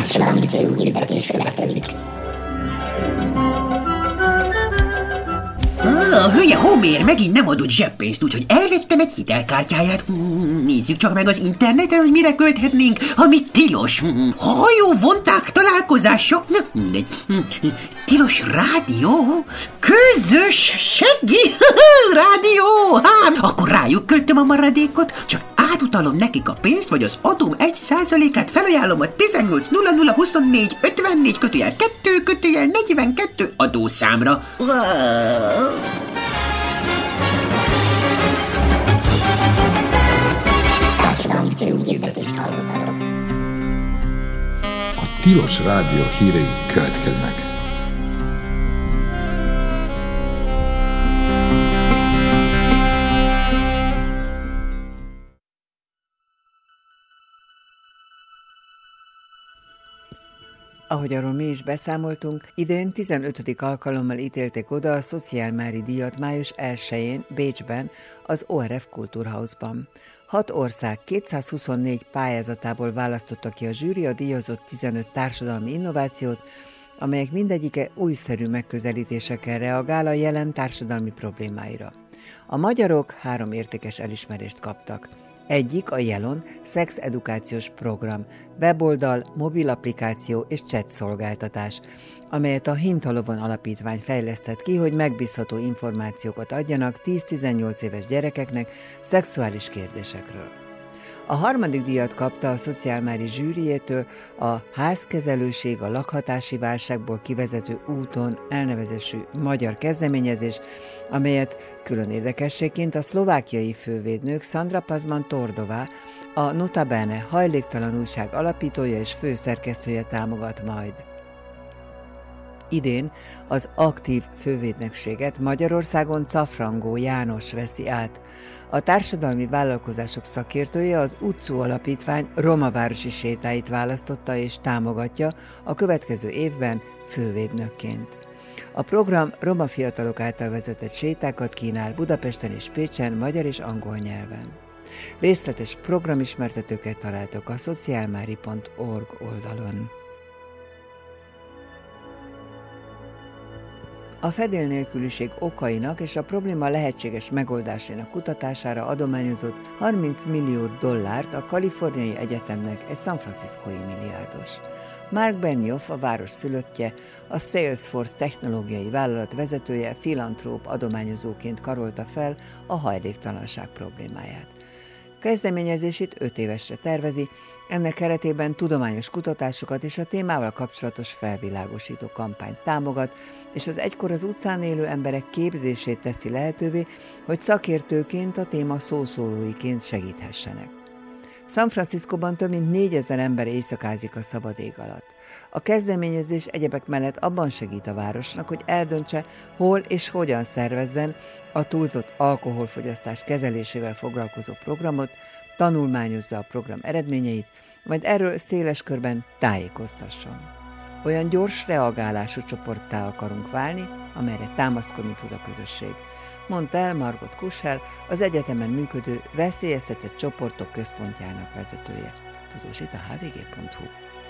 Társadalmi célú hirdetés következik. A hülye Homér megint nem adott zseppénzt, úgyhogy elvettem egy hitelkártyáját. Nézzük csak meg az interneten, hogy mire költhetnénk, ami tilos. Hajóvonták találkozása. Mindegy. Tilos rádió? Közös seggi rádió? Akkor rájuk költöm a maradékot, csak átutalom nekik a pénzt, vagy az adóm 1%-át felajánlom a 18.0024.54/2/42 adószámra. Társadalmi célú hirdetést hallottatok. A Tilos Rádió hírei következnek. Ahogy arról mi is beszámoltunk, idén 15. alkalommal ítélték oda a Szociálmári díjat május 1-én Bécsben, az ORF Kulturhausban. 6 ország 224 pályázatából választotta ki a zsűri a díjazott 15 társadalmi innovációt, amelyek mindegyike újszerű megközelítésekkel reagál a jelen társadalmi problémáira. A magyarok 3 értékes elismerést kaptak. Egyik a Jelon szexedukációs program, weboldal, mobil applikáció és chat szolgáltatás, amelyet a Hintalovon Alapítvány fejlesztett ki, hogy megbízható információkat adjanak 10-18 éves gyerekeknek szexuális kérdésekről. A 3. díjat kapta a Szociálmári zsűriétől a Házkezelőség a lakhatási válságból kivezető úton elnevezésű magyar kezdeményezés, amelyet külön érdekességként a szlovákiai fővédnök Sandra Pazman-Tordová, a Notabene hajléktalan újság alapítója és főszerkesztője támogat majd. Idén az aktív fővédnökséget Magyarországon Cafrangó János veszi át. A társadalmi vállalkozások szakértője az Utcu Alapítvány romavárosi sétáit választotta és támogatja a következő évben fővédnökként. A program roma fiatalok által vezetett sétákat kínál Budapesten és Pécsen magyar és angol nyelven. Részletes programismertetőket találtak a szociálmári.org oldalon. A fedélnélküliség okainak és a probléma lehetséges megoldásainak kutatására adományozott $30 millió a Kaliforniai Egyetemnek egy San Franciscói milliárdos. Mark Benioff, a város szülöttje, a Salesforce technológiai vállalat vezetője filantróp adományozóként karolta fel a hajléktalanság problémáját. Kezdeményezését 5 évesre tervezi, ennek keretében tudományos kutatásokat és a témával kapcsolatos felvilágosító kampányt támogat, és az egykor az utcán élő emberek képzését teszi lehetővé, hogy szakértőként a téma szószólóiként segíthessenek. San Franciscóban több mint 4000 ember éjszakázik a szabad ég alatt. A kezdeményezés egyebek mellett abban segít a városnak, hogy eldöntse, hol és hogyan szervezzen a túlzott alkoholfogyasztás kezelésével foglalkozó programot, tanulmányozza a program eredményeit, majd erről széles körben tájékoztasson. Olyan gyors reagálású csoporttá akarunk válni, amelyre támaszkodni tud a közösség, mondta el Margot Kuschel, az egyetemen működő Veszélyeztetett Csoportok Központjának vezetője. Tudósít a hvg.hu.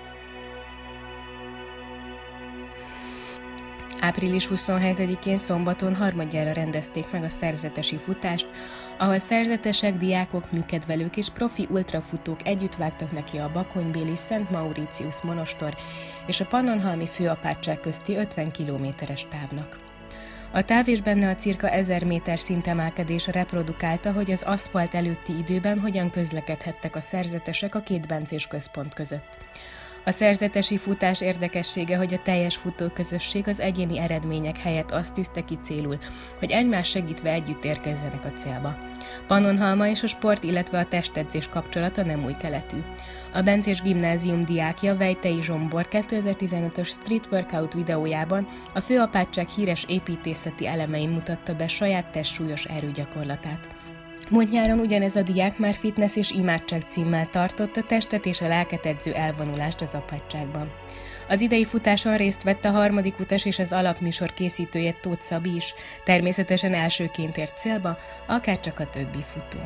Április 27-én szombaton harmadjára rendezték meg a szerzetesi futást, ahol szerzetesek, diákok, műkedvelők és profi ultrafutók együtt vágtak neki a bakonybéli Szent Mauritius monostor és a Pannonhalmi főapátság közti 50 kilométeres távnak. A táv és benne a cirka 1000 méter szintemelkedés reprodukálta, hogy az aszfalt előtti időben hogyan közlekedhettek a szerzetesek a két bencés központ között. A szerzetesi futás érdekessége, hogy a teljes futóközösség az egyéni eredmények helyett azt tűzte ki célul, hogy egymás segítve együtt érkezzenek a célba. Pannonhalma és a sport, illetve a testedzés kapcsolata nem új keletű. A bencés gimnázium diákja Vejtei Zsombor 2015-ös Street Workout videójában a főapátság híres építészeti elemein mutatta be saját testsúlyos erőgyakorlatát. Múlt nyáron ugyanez a diák már fitness és imádság címmel tartott a testet és a lelket edző elvonulást az apátságban. Az idei futáson részt vett a harmadik utas és az alapműsor készítője Tóth Szabi is, természetesen elsőként ért célba, akárcsak a többi futó.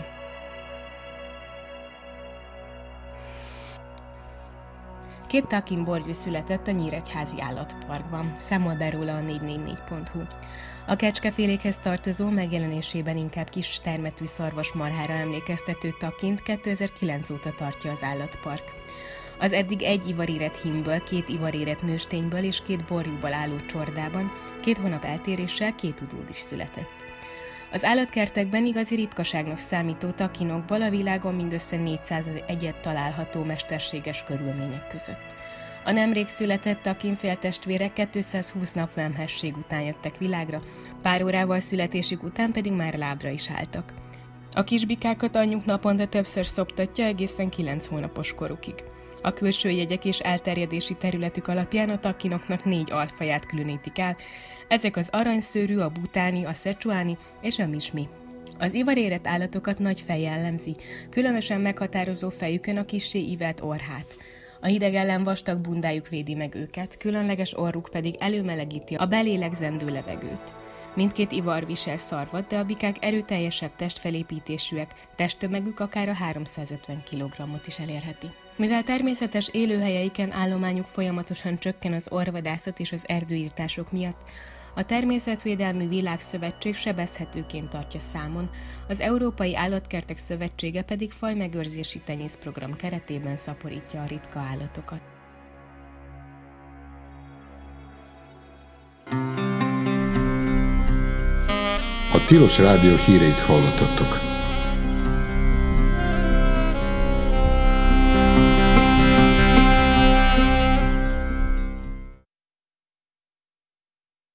2 takin borjú született a Nyíregyházi Állatparkban, számol be róla a 444.hu. A kecskefélékhez tartozó, megjelenésében inkább kis termetű szarvasmarhára emlékeztető takint 2009 óta tartja az állatpark. Az eddig 1 ivarérett hímből, 2 ivarérett nőstényből és 2 borjúból álló csordában 2 hónap eltéréssel 2 udód is született. Az állatkertekben igazi ritkaságnak számító takinokból a világon mindössze 401 található mesterséges körülmények között. A nemrég született takinféltestvérek 220 nap vemhesség után jöttek világra, pár órával születésük után pedig már lábra is álltak. A kisbikákat anyjuk naponta többször szoptatja egészen 9 hónapos korukig. A külső jegyek és elterjedési területük alapján a takinoknak 4 alfaját különítik el, ezek az aranyszőrű, a butáni, a szecsuáni és a mismi. Az ivarérett állatokat nagy fej jellemzi, különösen meghatározó fejükön a kissé ívelt orrhát. A hideg ellen vastag bundájuk védi meg őket, különleges orruk pedig előmelegíti a belélegzendő levegőt. Mindkét ivar visel szarvat, de a bikák erőteljesebb testfelépítésűek, testtömegük akár a 350 kg-ot is elérheti. Mivel természetes élőhelyeiken állományuk folyamatosan csökken az orrvadászat és az erdőirtások miatt, a Természetvédelmi Világszövetség sebezhetőként tartja számon, az Európai Állatkertek Szövetsége pedig fajmegőrzési tenyészprogram keretében szaporítja a ritka állatokat. A Tilos Rádió híreit hallottattok.